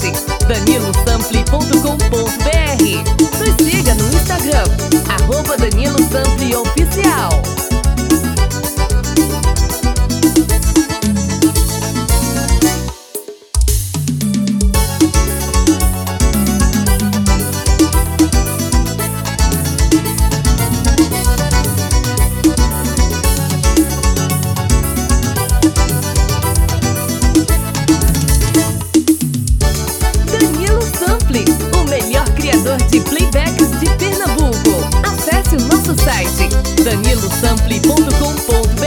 danilosample.com.br. Nos siga no Instagram, @DaniloSample Oficial. O melhor criador de playbacks de Pernambuco. Acesse o nosso site danilosample.com.br.